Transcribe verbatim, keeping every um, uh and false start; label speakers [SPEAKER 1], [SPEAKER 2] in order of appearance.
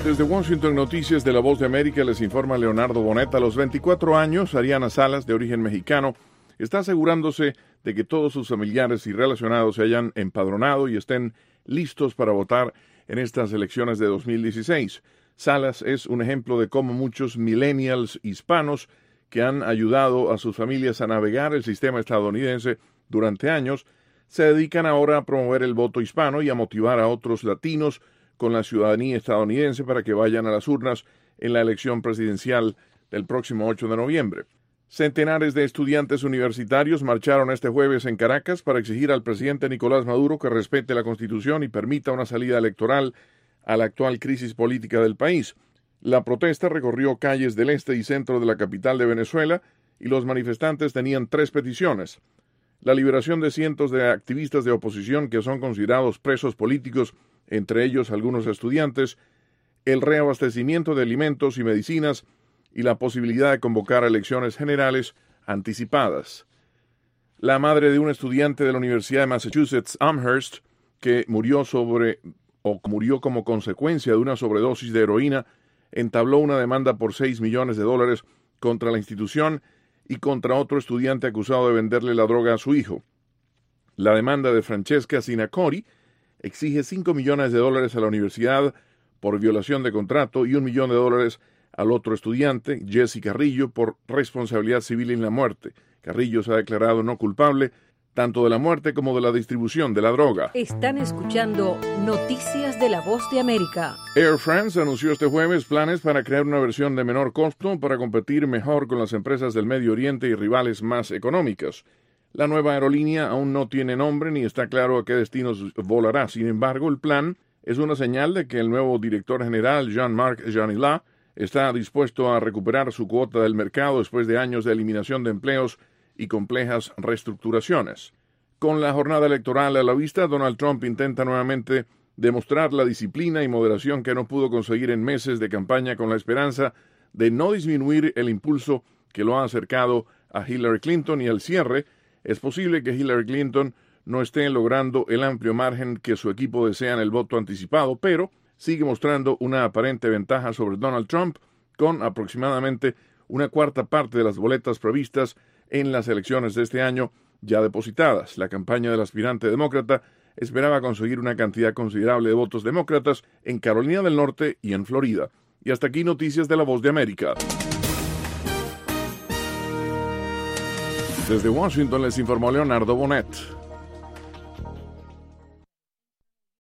[SPEAKER 1] Desde Washington, Noticias de la Voz de América, les informa Leonardo Bonet. A los veinticuatro años, Ariana Salas, de origen mexicano, está asegurándose de que todos sus familiares y relacionados se hayan empadronado y estén listos para votar en estas elecciones de dos mil dieciséis. Salas es un ejemplo de cómo muchos millennials hispanos que han ayudado a sus familias a navegar el sistema estadounidense durante años, se dedican ahora a promover el voto hispano y a motivar a otros latinos con la ciudadanía estadounidense para que vayan a las urnas en la elección presidencial del próximo ocho de noviembre. Centenares de estudiantes universitarios marcharon este jueves en Caracas para exigir al presidente Nicolás Maduro que respete la Constitución y permita una salida electoral a la actual crisis política del país. La protesta recorrió calles del este y centro de la capital de Venezuela y los manifestantes tenían tres peticiones: la liberación de cientos de activistas de oposición que son considerados presos políticos, entre ellos algunos estudiantes, el reabastecimiento de alimentos y medicinas y la posibilidad de convocar elecciones generales anticipadas. La madre de un estudiante de la Universidad de Massachusetts, Amherst, que murió sobre o murió como consecuencia de una sobredosis de heroína, entabló una demanda por seis millones de dólares contra la institución y contra otro estudiante acusado de venderle la droga a su hijo. La demanda de Francesca Sinacori exige cinco millones de dólares a la universidad por violación de contrato y un millón de dólares al otro estudiante, Jesse Carrillo, por responsabilidad civil en la muerte. Carrillo se ha declarado no culpable tanto de la muerte como de la distribución de la droga.
[SPEAKER 2] Están escuchando Noticias de la Voz de América.
[SPEAKER 1] Air France anunció este jueves planes para crear una versión de menor costo para competir mejor con las empresas del Medio Oriente y rivales más económicas. La nueva aerolínea aún no tiene nombre ni está claro a qué destinos volará. Sin embargo, el plan es una señal de que el nuevo director general, Jean-Marc Janillat, está dispuesto a recuperar su cuota del mercado después de años de eliminación de empleos y complejas reestructuraciones. Con la jornada electoral a la vista, Donald Trump intenta nuevamente demostrar la disciplina y moderación que no pudo conseguir en meses de campaña, con la esperanza de no disminuir el impulso que lo ha acercado a Hillary Clinton, y al cierre es posible que Hillary Clinton no esté logrando el amplio margen que su equipo desea en el voto anticipado, pero sigue mostrando una aparente ventaja sobre Donald Trump, con aproximadamente una cuarta parte de las boletas previstas en las elecciones de este año ya depositadas. La campaña del aspirante demócrata esperaba conseguir una cantidad considerable de votos demócratas en Carolina del Norte y en Florida. Y hasta aquí Noticias de la Voz de América. Desde Washington les informó Leonardo Bonet.